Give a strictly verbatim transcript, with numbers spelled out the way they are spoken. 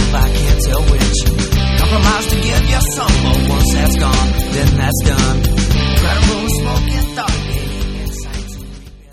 if I can't tell which. Compromise to give you some, but once that's gone, then that's done. Incredible smoking thoughts.